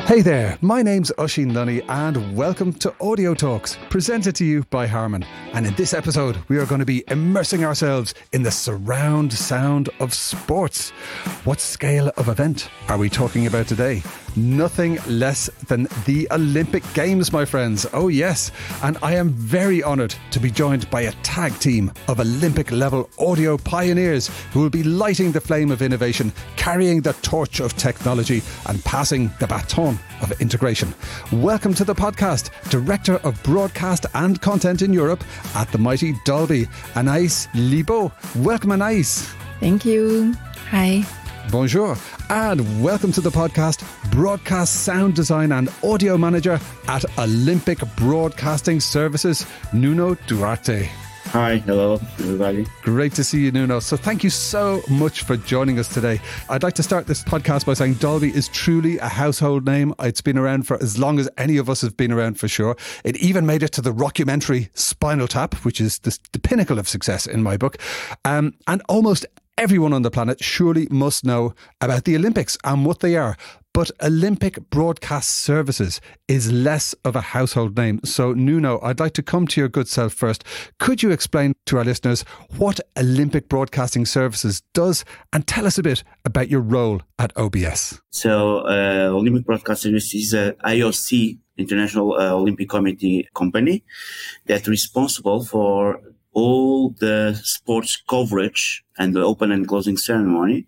Hey there, my name's Oisín Lunny and welcome to Audio Talks, presented to you by Harman. And in this episode, we are going to be immersing ourselves in the surround sound of sports. What scale of event are we talking about today? Nothing less than the Olympic Games, my friends. Oh yes, and I am very honoured to be joined by a tag team of Olympic-level audio pioneers who will be lighting the flame of innovation, carrying the torch of technology and passing the baton of integration. Welcome to the podcast, Director of Broadcast and Content in Europe at the mighty Dolby, Anaïs Libaud. Welcome, Anaïs. Thank you. Hi. Bonjour. And welcome to the podcast, Broadcast Sound Design and Audio Manager at Olympic Broadcasting Services, Nuno Duarte. Hi, hello everybody. Great to see you, Nuno. So thank you so much for joining us today. I'd like to start this podcast by saying Dolby is truly a household name. It's been around for as long as any of us have been around, for sure. It even made it to the rockumentary Spinal Tap, which is the pinnacle of success in my book. And almost everyone on the planet surely must know about the Olympics and what they are. But Olympic Broadcast Services is less of a household name. So, Nuno, I'd like to come to your good self first. Could you explain to our listeners what Olympic Broadcasting Services does and tell us a bit about your role at OBS? So, Olympic Broadcast Services is a IOC, International Olympic Committee company, that's responsible for all the sports coverage and the open and closing ceremony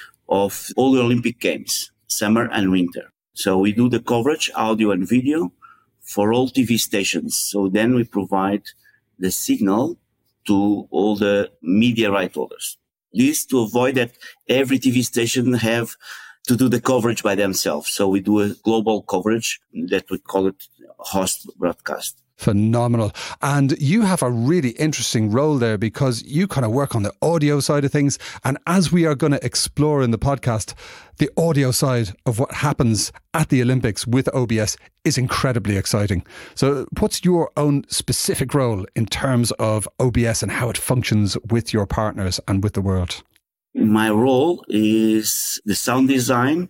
of all the Olympic Games, summer and winter. So we do the coverage, audio and video, for all TV stations. So then we provide the signal to all the media right holders. This to avoid that every TV station have to do the coverage by themselves. So we do a global coverage that we call it host broadcast. Phenomenal. And you have a really interesting role there because you kind of work on the audio side of things. And as we are going to explore in the podcast, the audio side of what happens at the Olympics with OBS is incredibly exciting. So what's your own specific role in terms of OBS and how it functions with your partners and with the world? My role is the sound design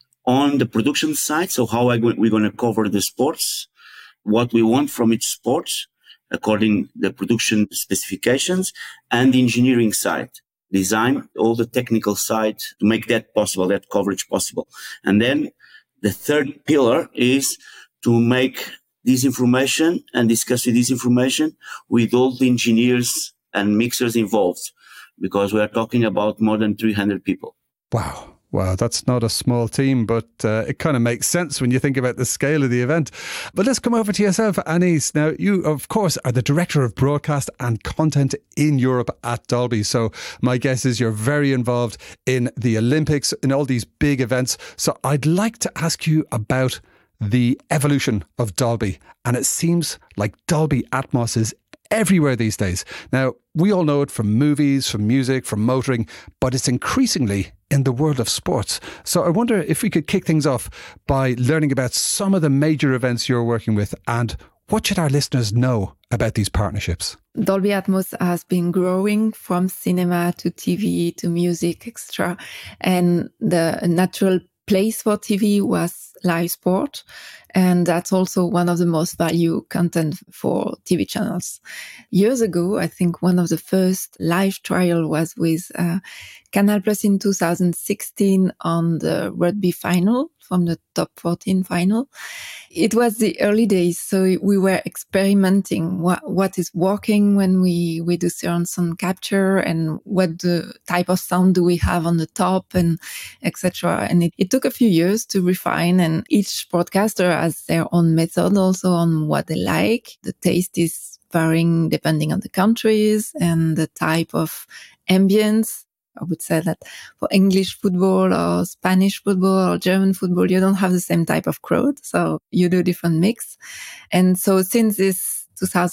on the production side. So how we're going to cover the sports, what we want from each sport, according to the production specifications, and the engineering side, design, all the technical side to make that possible, that coverage possible. And then the third pillar is to make this information and discuss this information with all the engineers and mixers involved, because we are talking about more than 300 people. Wow, that's not a small team, but it kind of makes sense when you think about the scale of the event. But let's come over to yourself, Anaïs. Now, you, of course, are the Director of Broadcast and Content in Europe at Dolby. So my guess is you're very involved in the Olympics, in all these big events. So I'd like to ask you about the evolution of Dolby. And it seems like Dolby Atmos is everywhere these days. Now, we all know it from movies, from music, from motoring, but it's increasingly in the world of sports. So I wonder if we could kick things off by learning about some of the major events you're working with and what should our listeners know about these partnerships? Dolby Atmos has been growing from cinema to TV to music, etc. And the natural place for TV was live sport. And that's also one of the most valued content for TV channels. Years ago, I think one of the first live trial was with Canal Plus in 2016 on the rugby final from the top 14 final. It was the early days, so we were experimenting what is working when we do surround sound capture and what the type of sound do we have on the top and etc. And it took a few years to refine, and each broadcaster has their own method also on what they like. The taste is varying depending on the countries and the type of ambience. I would say that for English football or Spanish football or German football, you don't have the same type of crowd. So you do different mix. And so since this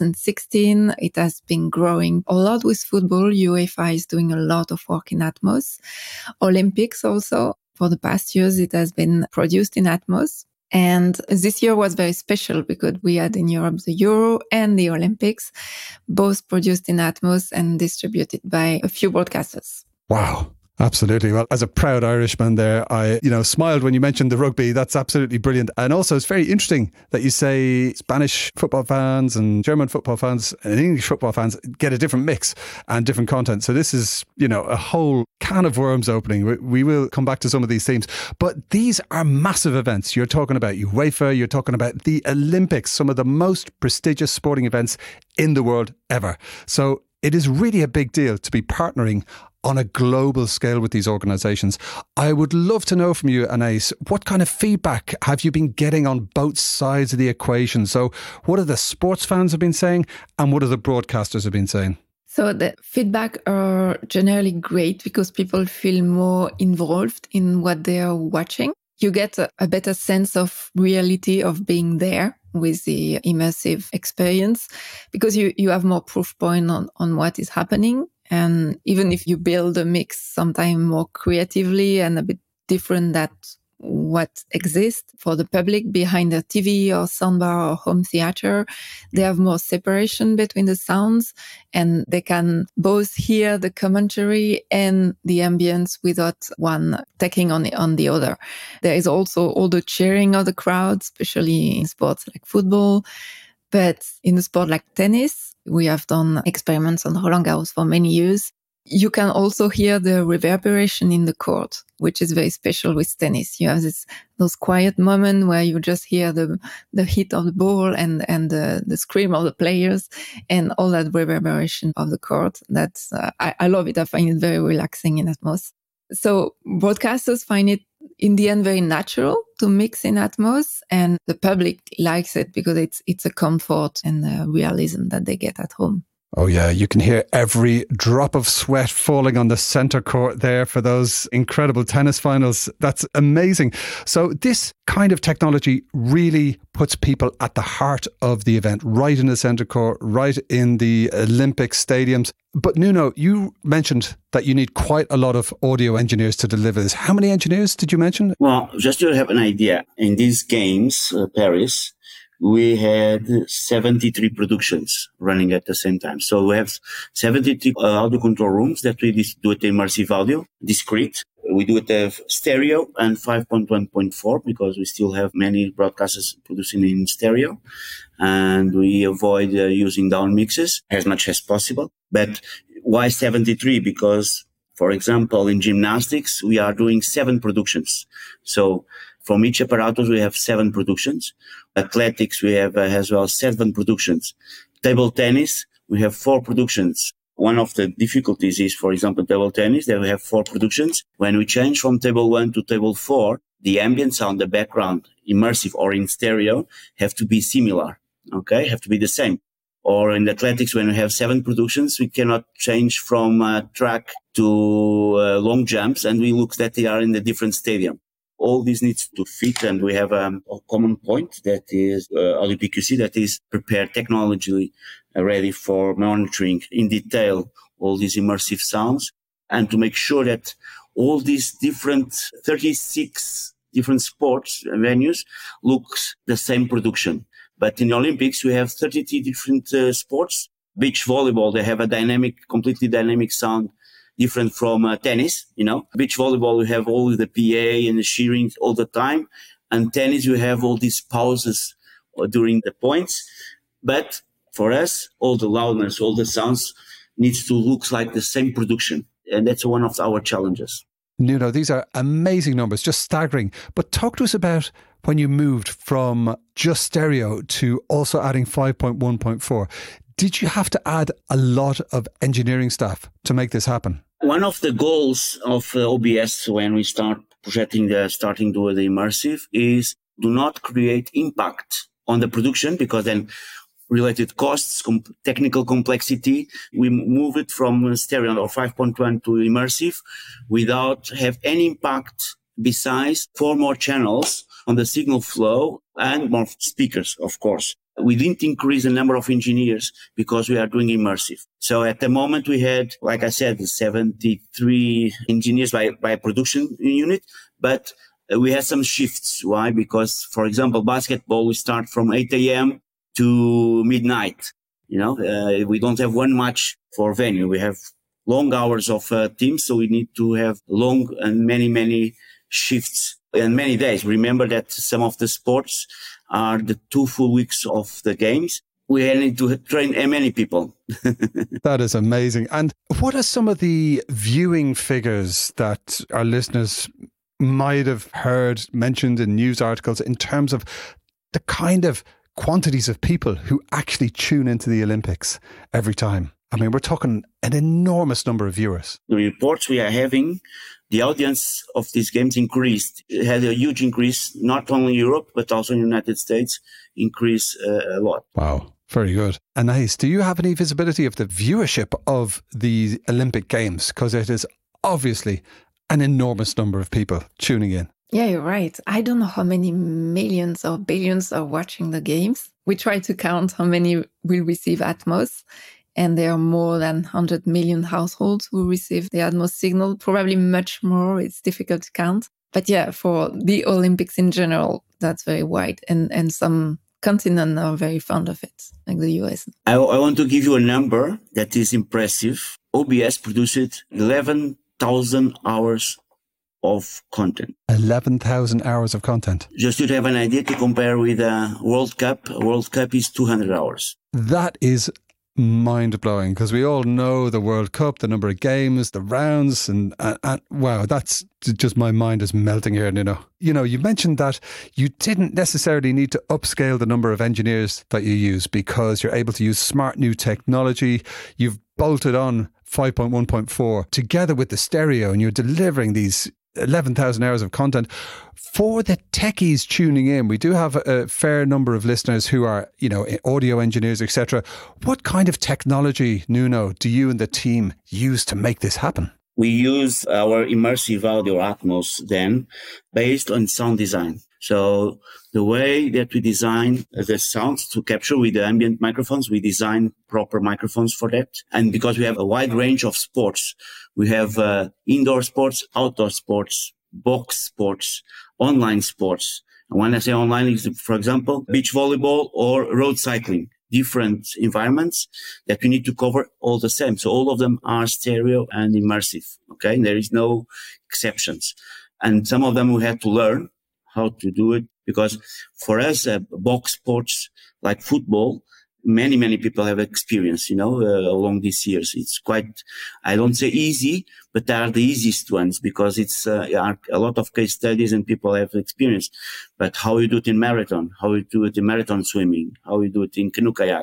2016, it has been growing a lot with football. UEFA is doing a lot of work in Atmos. Olympics also. For the past years, it has been produced in Atmos. And this year was very special because we had in Europe the Euro and the Olympics, both produced in Atmos and distributed by a few broadcasters. Wow. Absolutely. Well, as a proud Irishman there, I, smiled when you mentioned the rugby. That's absolutely brilliant. And also it's very interesting that you say Spanish football fans and German football fans and English football fans get a different mix and different content. So this is, a whole can of worms opening. We will come back to some of these themes, but these are massive events. You're talking about UEFA, you're talking about the Olympics, some of the most prestigious sporting events in the world ever. So it is really a big deal to be partnering on a global scale with these organisations. I would love to know from you, Anais, what kind of feedback have you been getting on both sides of the equation? So what are the sports fans have been saying and what are the broadcasters have been saying? So the feedback are generally great because people feel more involved in what they are watching. You get a better sense of reality of being there with the immersive experience because you have more proof point on what is happening. And even if you build a mix sometime more creatively and a bit different than what exists for the public behind the TV or soundbar or home theater, they have more separation between the sounds and they can both hear the commentary and the ambience without one taking on the other. There is also all the cheering of the crowd, especially in sports like football. But in a sport like tennis, we have done experiments on Roland Garros for many years. You can also hear the reverberation in the court, which is very special with tennis. You have those quiet moments where you just hear the hit of the ball and the scream of the players and all that reverberation of the court. That's I love it. I find it very relaxing in Atmos. So broadcasters find it in the end very natural to mix in Atmos, and the public likes it because it's a comfort and a realism that they get at home. Oh yeah, you can hear every drop of sweat falling on the centre court there for those incredible tennis finals. That's amazing. So this kind of technology really puts people at the heart of the event, right in the centre court, right in the Olympic stadiums. But Nuno, you mentioned that you need quite a lot of audio engineers to deliver this. How many engineers did you mention? Well, just to have an idea, in these games, Paris, we had 73 productions running at the same time. So we have 73 audio control rooms that we do it immersive audio, discrete. We do it stereo and 5.1.4 because we still have many broadcasters producing in stereo. And we avoid using down mixes as much as possible. But why 73? Because, for example, in gymnastics, we are doing 7 productions. So from each apparatus, we have 7 productions. Athletics, we have as well 7 productions. Table tennis, we have 4 productions. One of the difficulties is, for example, table tennis, that we have 4 productions. When we change from table 1 to table 4, the ambient sound, the background, immersive or in stereo, have to be similar, okay? Have to be the same. Or in athletics, when we have 7 productions, we cannot change from track to long jumps, and we look that they are in a different stadium. All this needs to fit, and we have a common point that is Olympic QC that is prepared technologically ready for monitoring in detail all these immersive sounds and to make sure that all these different 36 different sports venues looks the same production. But in the Olympics, we have 33 different sports. Beach volleyball, they have a completely dynamic sound different from tennis, Beach volleyball, we have all the PA and the cheering all the time. And tennis, you have all these pauses during the points. But for us, all the loudness, all the sounds needs to look like the same production. And that's one of our challenges. Nuno, these are amazing numbers, just staggering. But talk to us about when you moved from just stereo to also adding 5.1.4. Did you have to add a lot of engineering staff to make this happen? One of the goals of OBS when we start starting to do the immersive is do not create impact on the production, because then related costs, technical complexity, we move it from stereo or 5.1 to immersive without have any impact besides 4 more channels on the signal flow and more speakers, of course. We didn't increase the number of engineers because we are doing immersive. So at the moment we had, like I said, 73 engineers by production unit, but we had some shifts. Why? Because, for example, basketball, we start from 8 a.m. to midnight. We don't have one match for venue. We have long hours of teams. So we need to have long and many shifts and many days. Remember that some of the sports are the 2 full weeks of the games. We need to train many people. That is amazing. And what are some of the viewing figures that our listeners might have heard mentioned in news articles in terms of the kind of quantities of people who actually tune into the Olympics every time? I mean, we're talking an enormous number of viewers. The reports we are having, the audience of these games increased. It had a huge increase, not only in Europe, but also in the United States, increased a lot. Wow. Very good. Anais, do you have any visibility of the viewership of the Olympic Games? Because it is obviously an enormous number of people tuning in. Yeah, you're right. I don't know how many millions or billions are watching the games. We try to count how many will receive Atmos. And there are more than 100 million households who receive the Atmos signal, probably much more. It's difficult to count. But yeah, for the Olympics in general, that's very wide. And some continents are very fond of it, like the US. I want to give you a number that is impressive. OBS produced 11,000 hours of content. 11,000 hours of content. Just to have an idea, to compare with a World Cup. A World Cup is 200 hours. That is mind-blowing, because we all know the World Cup, the number of games, the rounds, and wow, that's just, my mind is melting here. You mentioned that you didn't necessarily need to upscale the number of engineers that you use because you're able to use smart new technology. You've bolted on 5.1.4 together with the stereo, and you're delivering these 11,000 hours of content. For the techies tuning in, we do have a fair number of listeners who are, audio engineers, etc. What kind of technology, Nuno, do you and the team use to make this happen? We use our immersive audio Atmos then based on sound design. So the way that we design the sounds to capture with the ambient microphones, we design proper microphones for that. And because we have a wide range of sports, we have indoor sports, outdoor sports, box sports, online sports. And when I say online, is for example, beach volleyball or road cycling, different environments that we need to cover all the same. So all of them are stereo and immersive. Okay. And there is no exceptions. And some of them we had to learn how to do it, because for us, box sports like football, many people have experience, along these years. It's quite, I don't say easy, but they are the easiest ones because it's a lot of case studies and people have experience. But how you do it in marathon, how you do it in marathon swimming, how you do it in canoe kayak,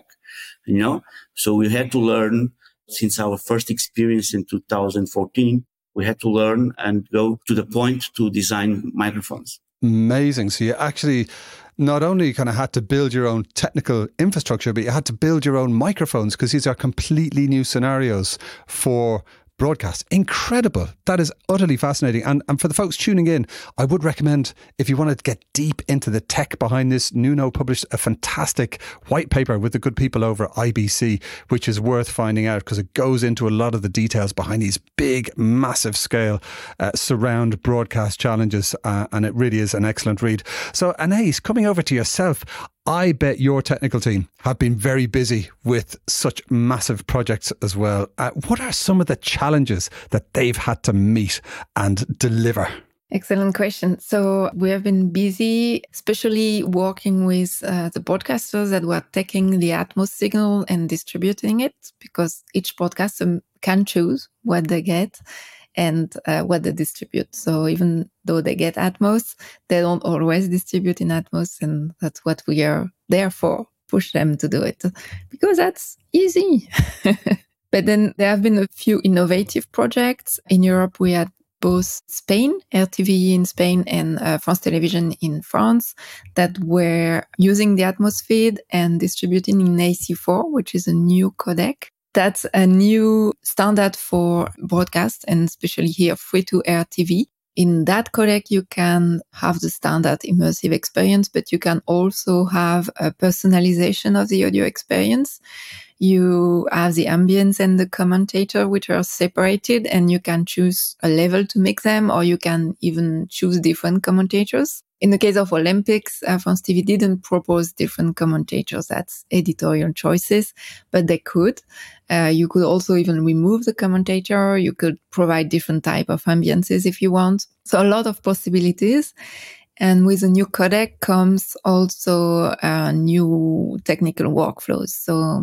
So we had to learn since our first experience in 2014. We had to learn and go to the point to design microphones. Amazing. So you actually not only kind of had to build your own technical infrastructure, but you had to build your own microphones, because these are completely new scenarios for broadcast. Incredible. That is utterly fascinating. And for the folks tuning in, I would recommend, if you want to get deep into the tech behind this, Nuno published a fantastic white paper with the good people over at IBC, which is worth finding out because it goes into a lot of the details behind these big, massive scale surround broadcast challenges. And it really is an excellent read. So Anais, coming over to yourself, I bet your technical team have been very busy with such massive projects as well. What are some of the challenges that they've had to meet and deliver? Excellent question. So we have been busy, especially working with the broadcasters that were taking the Atmos signal and distributing it, because each broadcaster can choose what they get and what they distribute. So even though they get Atmos, they don't always distribute in Atmos. And that's what we are there for, push them to do it, because that's easy. But then there have been a few innovative projects. In Europe, we had both Spain, RTV in Spain, and France Television in France, that were using the Atmos feed and distributing in AC4, which is a new codec. That's a new standard for broadcast, and especially here, free-to-air TV. In that codec, you can have the standard immersive experience, but you can also have a personalization of the audio experience. You have the ambience and the commentator, which are separated, and you can choose a level to mix them, or you can even choose different commentators. In the case of Olympics, France TV didn't propose different commentators. That's editorial choices, but they could. You could also even remove the commentator. You could provide different type of ambiances if you want. So a lot of possibilities. And with a new codec comes also new technical workflows. So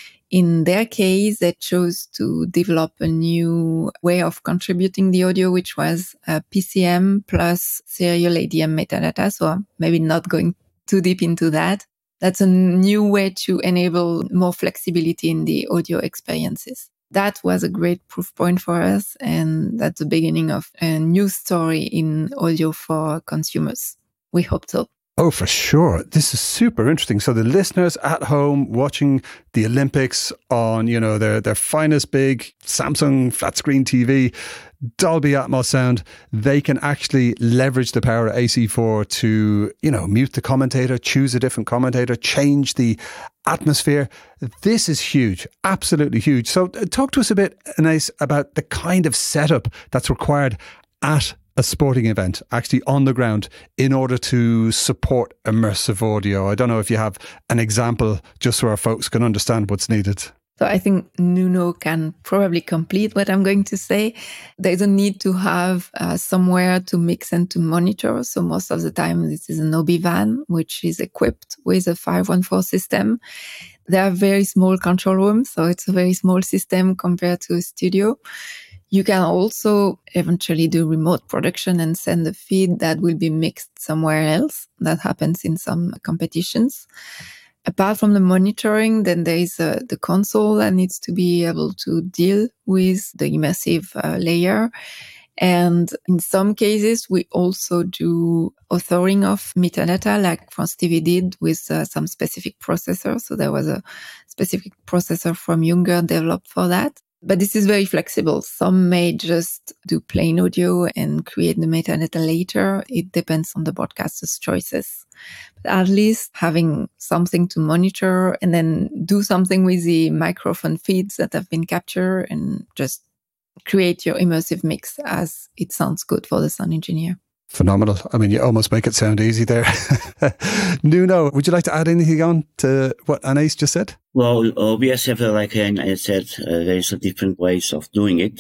in their case, they chose to develop a new way of contributing the audio, which was PCM plus serial ADM metadata. So I'm maybe not going too deep into that. That's a new way to enable more flexibility in the audio experiences. That was a great proof point for us. And that's the beginning of a new story in audio for consumers. We hope so. Oh, for sure. This is super interesting. So the listeners at home watching the Olympics on, their finest big Samsung flat screen TV, Dolby Atmos sound, they can actually leverage the power of AC4 to, mute the commentator, choose a different commentator, change the atmosphere. This is huge, absolutely huge. So talk to us a bit, Anais, about the kind of setup that's required at a sporting event, actually on the ground, in order to support immersive audio. I don't know if you have an example just so our folks can understand what's needed. So I think Nuno can probably complete what I'm going to say. There's a need to have somewhere to mix and to monitor. So most of the time, this is an OB van, which is equipped with a 514 system. They are very small control rooms, so it's a very small system compared to a studio. You can also eventually do remote production and send a feed that will be mixed somewhere else. That happens in some competitions. Apart from the monitoring, then there is the console that needs to be able to deal with the immersive layer. And in some cases, we also do authoring of metadata like France TV did with some specific processor. So there was a specific processor from Junger developed for that. But this is very flexible. Some may just do plain audio and create the metadata later. It depends on the broadcaster's choices. But at least having something to monitor and then do something with the microphone feeds that have been captured and just create your immersive mix as it sounds good for the sound engineer. Phenomenal. I mean, you almost make it sound easy there. Nuno, would you like to add anything on to what Anais just said? Well, OBS have, like I said, there's different ways of doing it.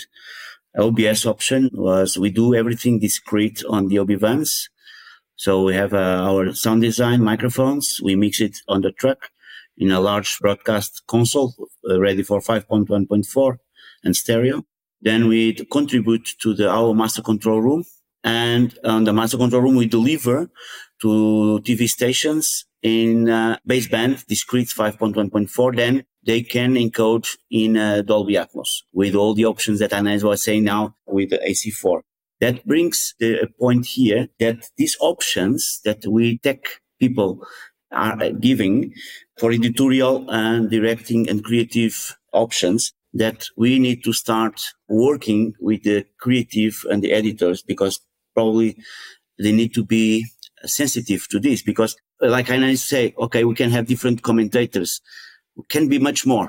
OBS option was we do everything discrete on the OB vans. So we have our sound design microphones. We mix it on the truck in a large broadcast console ready for 5.1.4 and stereo. Then we contribute to our master control room. And on the master control room, we deliver to TV stations in baseband, discrete 5.1.4. Then they can encode in Dolby Atmos with all the options that Anais was saying now with the AC4. That brings the point here that these options that we tech people are giving for editorial and directing and creative options, that we need to start working with the creative and the editors, because probably they need to be sensitive to this, because like I say, okay, we can have different commentators. Can be much more.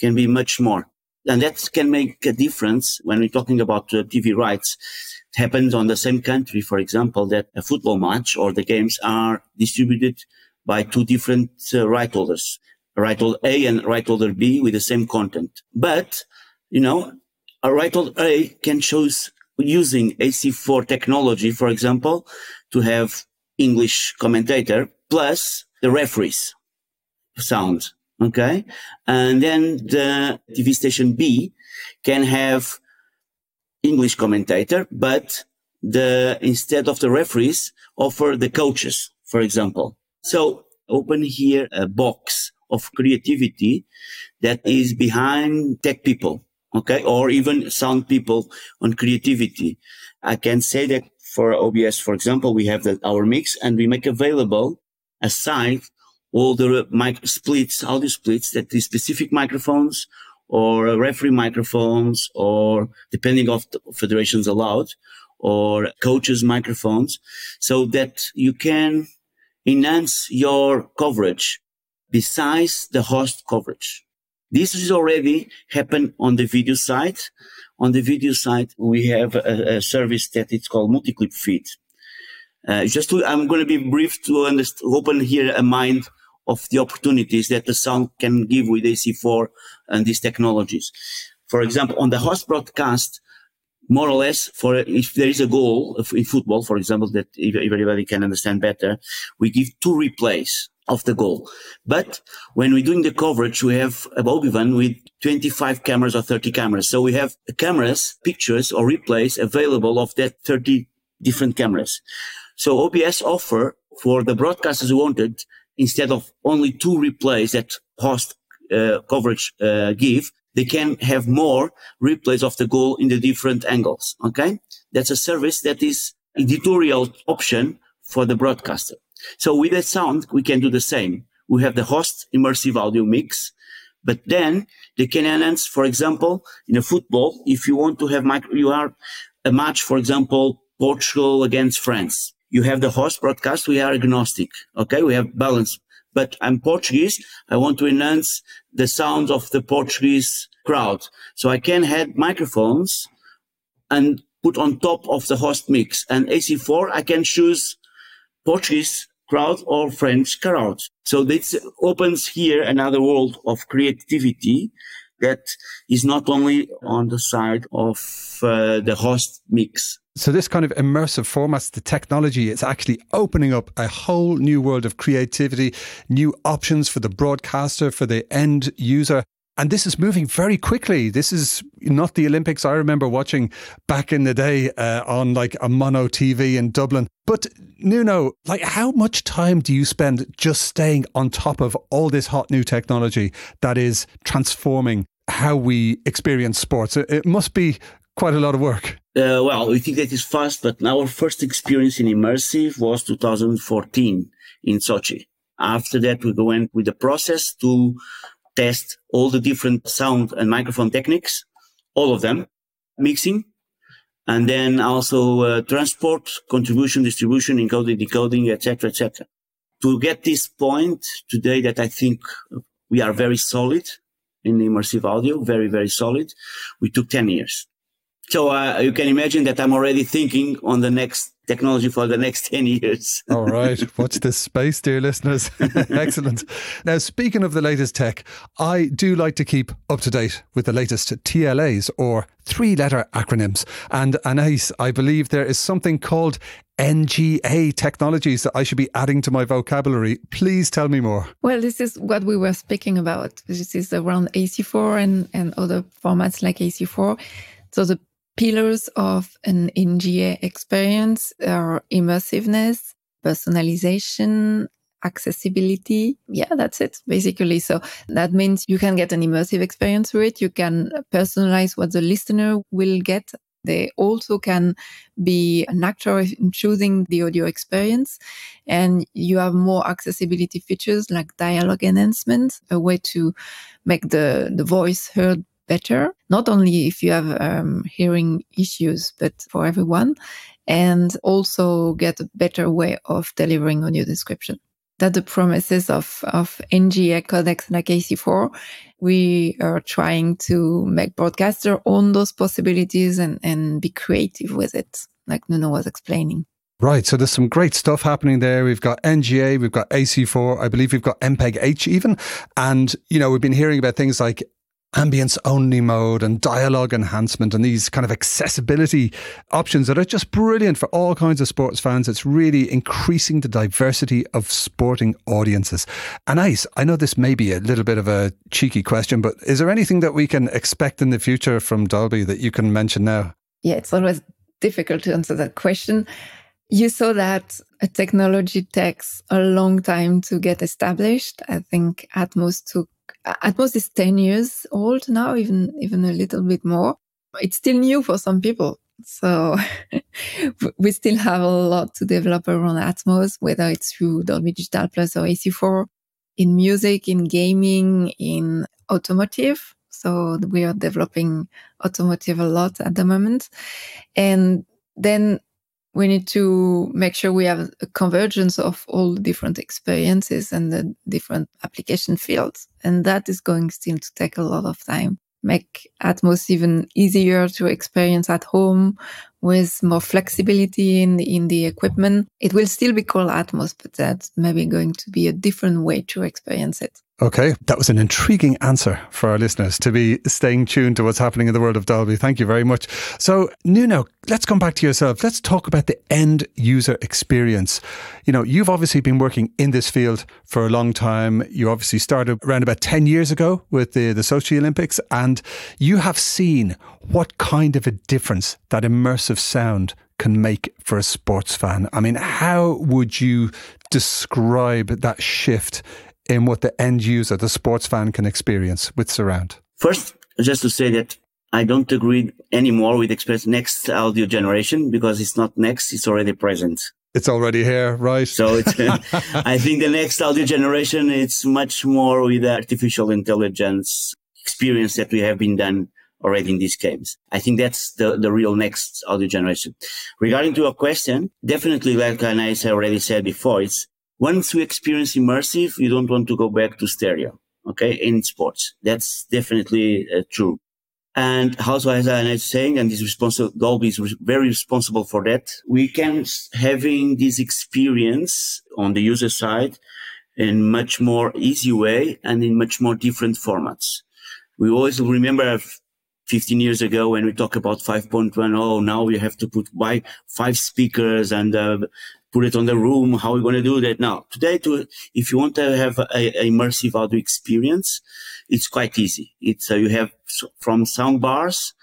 And that can make a difference when we're talking about TV rights. It happens on the same country, for example, that a football match or the games are distributed by two different right holders, right holder A and right holder B with the same content. But, a right holder A can choose using AC4 technology, for example, to have English commentator plus the referee's sound. Okay. And then the TV station B can have English commentator, but instead of the referees, offer the coaches, for example. So open here a box of creativity that is behind tech people. Okay. Or even sound people on creativity. I can say that for OBS, for example, we have our mix and we make available a site all the audio splits that the specific microphones or referee microphones, or depending of the federations allowed, or coaches microphones, so that you can enhance your coverage besides the host coverage. This is already happened on the video side. On the video side, we have a service that it's called Multiclip Feed. I'm going to be brief to open here a mind of the opportunities that the sound can give with AC4 and these technologies. For example, on the host broadcast, more or less, for if there is a goal in football, for example, that everybody can understand better, we give 2 replays of the goal. But when we're doing the coverage, we have a Obi-Wan with 25 cameras or 30 cameras. So we have cameras, pictures or replays available of that 30 different cameras. So OBS offer for the broadcasters who wanted, instead of only 2 replays that host coverage give, they can have more replays of the goal in the different angles. Okay. That's a service that is editorial option for the broadcaster. So with the sound, we can do the same. We have the host immersive audio mix, but then they can enhance, for example, in a football, if you want to have you are a match, for example, Portugal against France. You have the host broadcast. We are agnostic. Okay. We have balance. But I'm Portuguese. I want to enhance the sound of the Portuguese crowd. So I can add microphones and put on top of the host mix. And AC4, I can choose Portuguese crowd or French crowd. So this opens here another world of creativity that is not only on the side of the host mix. So this kind of immersive formats, the technology, it's actually opening up a whole new world of creativity, new options for the broadcaster, for the end user. And this is moving very quickly. This is not the Olympics I remember watching back in the day on like a mono TV in Dublin. But Nuno, like how much time do you spend just staying on top of all this hot new technology that is transforming how we experience sports? It must be quite a lot of work. Well, we think that is fast, but our first experience in immersive was 2014 in Sochi. After that, we went with the process to test all the different sound and microphone techniques, all of them, mixing, and then also transport, contribution, distribution, encoding, decoding, etc., etc. To get this point today that I think we are very solid in immersive audio, very, very solid, we took 10 years. So you can imagine that I'm already thinking on the next technology for the next 10 years. All right. Watch this space, dear listeners. Excellent. Now, speaking of the latest tech, I do like to keep up to date with the latest TLAs or 3-letter acronyms. And Anais, I believe there is something called NGA technologies that I should be adding to my vocabulary. Please tell me more. Well, this is what we were speaking about. This is around AC4 and other formats like AC4. So the pillars of an NGA experience are immersiveness, personalization, accessibility. Yeah, that's it, basically. So that means you can get an immersive experience through it. You can personalize what the listener will get. They also can be an actor in choosing the audio experience. And you have more accessibility features like dialogue enhancement, a way to make the voice heard better, not only if you have hearing issues, but for everyone, and also get a better way of delivering audio description. That's the promises of NGA codecs like AC4. We are trying to make broadcaster own those possibilities and be creative with it, like Nuno was explaining. Right, so there's some great stuff happening there. We've got NGA, we've got AC4, I believe we've got MPEG-H even. And, you know, we've been hearing about things like ambience only mode and dialogue enhancement and these kind of accessibility options that are just brilliant for all kinds of sports fans. It's really increasing the diversity of sporting audiences. Anais, I know this may be a little bit of a cheeky question, but is there anything that we can expect in the future from Dolby that you can mention now? Yeah, it's always difficult to answer that question. You saw that a technology takes a long time to get established. I think Atmos is 10 years old now, even a little bit more. It's still new for some people. So we still have a lot to develop around Atmos, whether it's through Dolby Digital Plus or AC4, in music, in gaming, in automotive. So we are developing automotive a lot at the moment. And then we need to make sure we have a convergence of all the different experiences and the different application fields. And that is going still to take a lot of time. Make Atmos even easier to experience at home with more flexibility in the equipment. It will still be called Atmos, but that's maybe going to be a different way to experience it. Okay, that was an intriguing answer for our listeners to be staying tuned to what's happening in the world of Dolby. Thank you very much. So, Nuno, let's come back to yourself. Let's talk about the end user experience. You know, you've obviously been working in this field for a long time. You obviously started around about 10 years ago with the Sochi Olympics, and you have seen what kind of a difference that immersive sound can make for a sports fan. I mean, how would you describe that shift in what the end user, the sports fan, can experience with surround? First, just to say that I don't agree anymore with Express next audio generation, because it's not next, it's already present. It's already here, right? So it's, I think the next audio generation, it's much more with the artificial intelligence experience that we have been done already in these games. I think that's the real next audio generation. Regarding to your question, definitely, like I already said before, it's once we experience immersive, you don't want to go back to stereo, okay, in sports. That's definitely true. And also, as I was saying, and Dolby is very responsible for that, we can having this experience on the user side in much more easy way and in much more different formats. We always remember 15 years ago when we talk about 5.1, oh, now we have to buy 5 speakers and put it on the room. How are we going to do that? Now, today, if you want to have a immersive audio experience, it's quite easy. It's you have from sound bars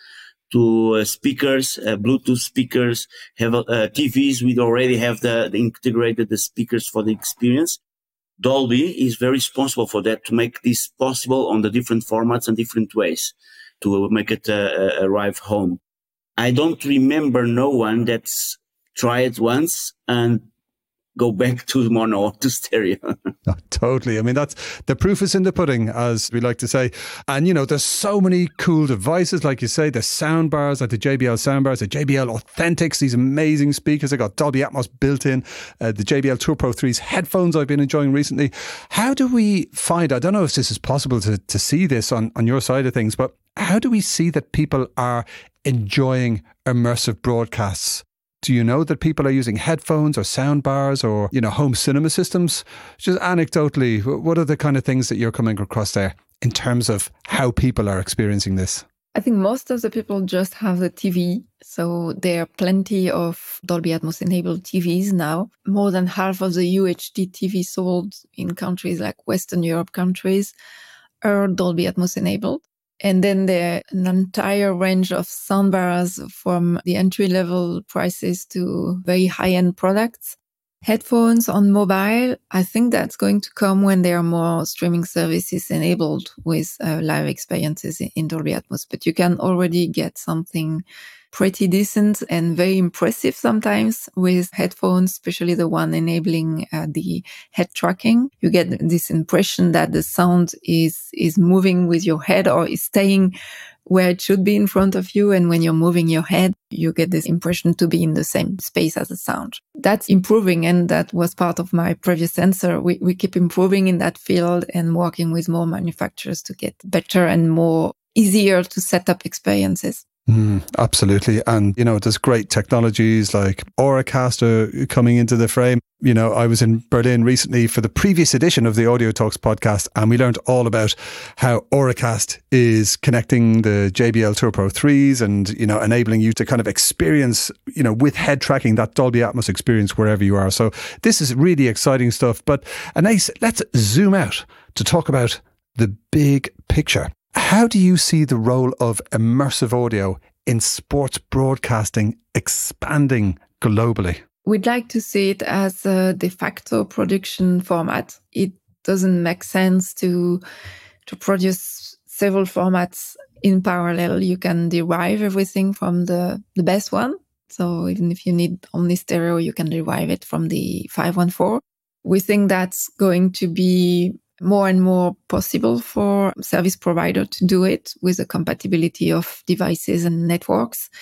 to speakers, Bluetooth speakers, have TVs. We already have the integrated speakers for the experience. Dolby is very responsible for that, to make this possible on the different formats and different ways to make it arrive home. I don't remember no one that's tried once and go back to mono or to stereo. No, totally. I mean, that's the proof is in the pudding, as we like to say. And, you know, there's so many cool devices, like you say, the sound bars, like the JBL sound bars, the JBL Authentics, these amazing speakers. I got Dolby Atmos built in, the JBL Tour Pro 3's headphones I've been enjoying recently. How do we find, I don't know if this is possible to see this on your side of things, but how do we see that people are enjoying immersive broadcasts? Do you know that people are using headphones or sound bars or, you know, home cinema systems? Just anecdotally, what are the kind of things that you're coming across there in terms of how people are experiencing this? I think most of the people just have the TV. So there are plenty of Dolby Atmos enabled TVs now. More than half of the UHD TV sold in countries like Western Europe countries are Dolby Atmos enabled. And then there are an entire range of soundbars from the entry-level prices to very high-end products. Headphones on mobile, I think that's going to come when there are more streaming services enabled with live experiences in Dolby Atmos. But you can already get something pretty decent and very impressive sometimes with headphones, especially the one enabling the head tracking. You get this impression that the sound is moving with your head or is staying where it should be in front of you. And when you're moving your head, you get this impression to be in the same space as the sound. That's improving. And that was part of my previous answer. We keep improving in that field and working with more manufacturers to get better and more easier to set up experiences. Absolutely. And, you know, there's great technologies like Auracaster coming into the frame. You know, I was in Berlin recently for the previous edition of the Audio Talks podcast, and we learned all about how Auracast is connecting the JBL Tour Pro 3s and, you know, enabling you to kind of experience, you know, with head tracking, that Dolby Atmos experience wherever you are. So this is really exciting stuff. But Anais, let's zoom out to talk about the big picture. How do you see the role of immersive audio in sports broadcasting expanding globally? We'd like to see it as a de facto production format. It doesn't make sense to produce several formats in parallel. You can derive everything from the best one. So even if you need only stereo, you can derive it from the 514. We think that's going to be more and more possible for service provider to do it with the compatibility of devices and networks.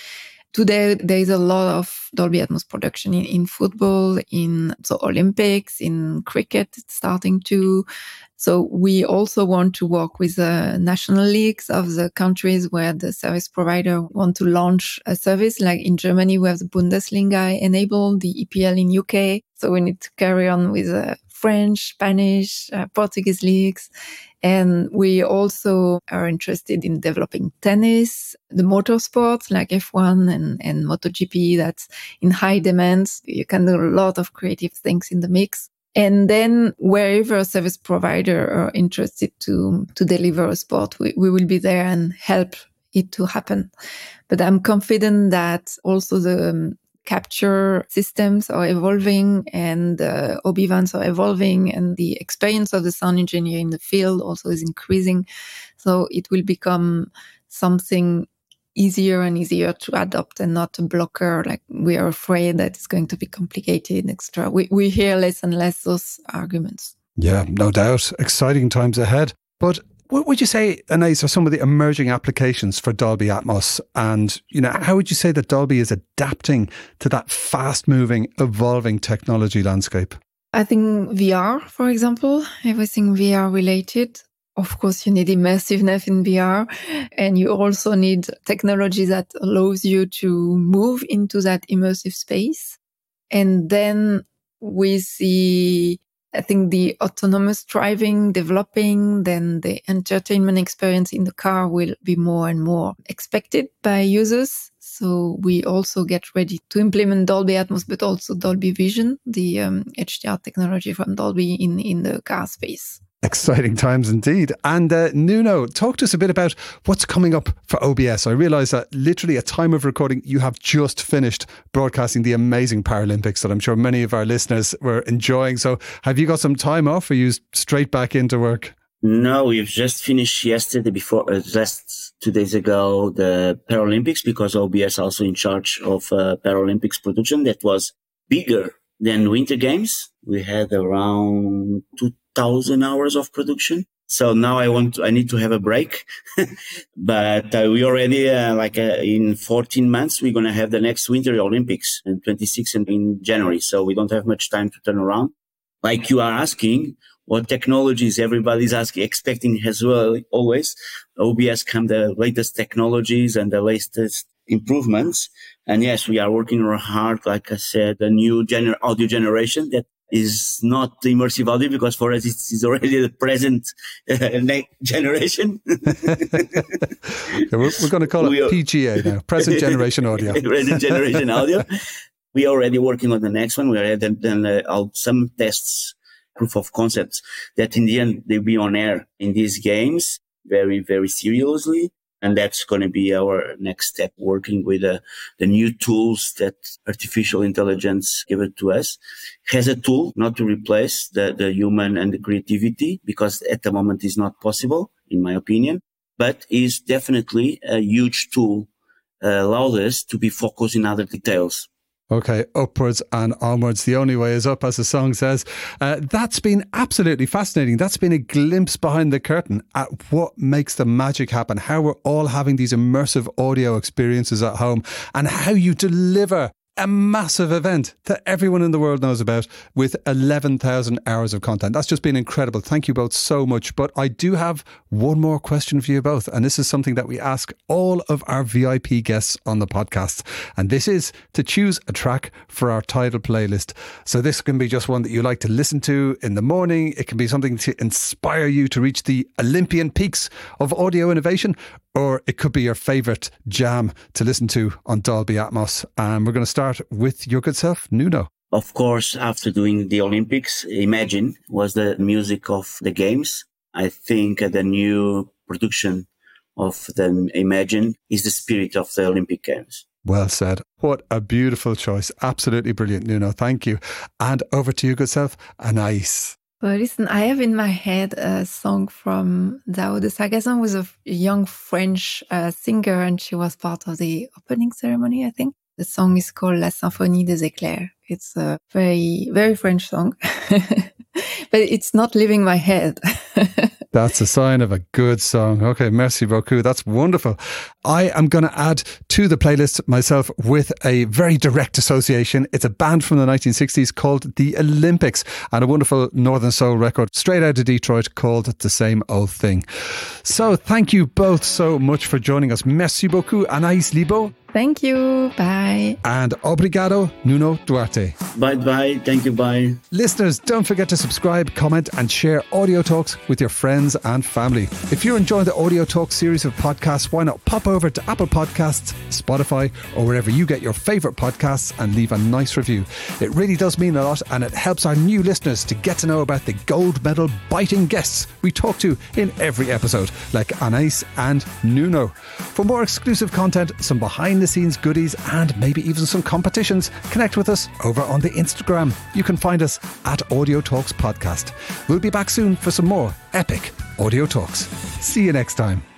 Today, there is a lot of Dolby Atmos production in football, in the Olympics, in cricket, it's starting to. So we also want to work with the national leagues of the countries where the service provider want to launch a service. Like in Germany, we have the Bundesliga enabled, the EPL in UK. So we need to carry on with French, Spanish, Portuguese leagues. And we also are interested in developing tennis, the motorsports like F1 and MotoGP that's in high demand. You can do a lot of creative things in the mix. And then wherever a service provider are interested to deliver a sport, we will be there and help it to happen. But I'm confident that also the capture systems are evolving and OB-Vans are evolving and the experience of the sound engineer in the field also is increasing. So it will become something easier and easier to adopt and not a blocker. Like we are afraid that it's going to be complicated, extra. We hear less and less those arguments. Yeah, no doubt. Exciting times ahead. But what would you say, Anais, are some of the emerging applications for Dolby Atmos? And, how would you say that Dolby is adapting to that fast-moving, evolving technology landscape? I think VR, for example, everything VR related. Of course, you need immersiveness in VR, and you also need technology that allows you to move into that immersive space. And then we see, I think, the autonomous driving developing, then the entertainment experience in the car will be more and more expected by users. So we also get ready to implement Dolby Atmos, but also Dolby Vision, the HDR technology from Dolby in the car space. Exciting times indeed. And Nuno, talk to us a bit about what's coming up for OBS. I realise that literally at time of recording, you have just finished broadcasting the amazing Paralympics that I'm sure many of our listeners were enjoying. So have you got some time off or are you straight back into work? No, we've just finished yesterday just 2 days ago, the Paralympics, because OBS also in charge of Paralympics production that was bigger than Winter Games. We had around 2,000 hours of production. So now I need to have a break, but we already, in 14 months, we're going to have the next Winter Olympics in 26 and in January. So we don't have much time to turn around. Like you are asking, what technologies everybody's expecting as well, always. OBS come the latest technologies and the latest improvements. And yes, we are working hard, like I said, a new audio generation that is not immersive audio because for us it's already the present next generation. We're going to call it PGA now, present generation audio. Present generation audio. We are already working on the next one. We already done some tests, proof of concepts that in the end they'll be on air in these games very, very seriously. And that's going to be our next step, working with the new tools that artificial intelligence give it to us. Has a tool not to replace the human and the creativity, because at the moment is not possible, in my opinion, but is definitely a huge tool, allows us to be focused in other details. Okay, upwards and onwards. The only way is up, as the song says. That's been absolutely fascinating. That's been a glimpse behind the curtain at what makes the magic happen, how we're all having these immersive audio experiences at home, and how you deliver a massive event that everyone in the world knows about with 11,000 hours of content. That's just been incredible. Thank you both so much. But I do have one more question for you both. And this is something that we ask all of our VIP guests on the podcast. And this is to choose a track for our title playlist. So this can be just one that you like to listen to in the morning. It can be something to inspire you to reach the Olympian peaks of audio innovation. Or it could be your favourite jam to listen to on Dolby Atmos. And we're going to start with your good self, Nuno. Of course, after doing the Olympics, Imagine was the music of the games. I think the new production of the Imagine is the spirit of the Olympic Games. Well said. What a beautiful choice. Absolutely brilliant, Nuno. Thank you. And over to you, good self, Anais. Well, listen, I have in my head a song from Zao de Sargassum, was a young French singer, and she was part of the opening ceremony, I think. The song is called La Symphonie des Éclairs. It's a very, very French song, but it's not leaving my head. That's a sign of a good song. Okay, merci beaucoup. That's wonderful. I am going to add to the playlist myself with a very direct association. It's a band from the 1960s called The Olympics, and a wonderful Northern Soul record straight out of Detroit called The Same Old Thing. So thank you both so much for joining us. Merci beaucoup, Anaïs Libaud. Thank you. Bye. And obrigado, Nuno Duarte. Bye. Thank you. Bye. Listeners, don't forget to subscribe, comment and share Audio Talks with your friends and family. If you're enjoying the Audio Talks series of podcasts, why not pop over to Apple Podcasts, Spotify or wherever you get your favourite podcasts and leave a nice review. It really does mean a lot, and it helps our new listeners to get to know about the gold medal biting guests we talk to in every episode, like Anaïs and Nuno. For more exclusive content, some behind the scenes goodies and maybe even some competitions, connect with us over on the Instagram. You can find us at Audio Talks Podcast. We'll be back soon for some more epic Audio Talks. See you next time.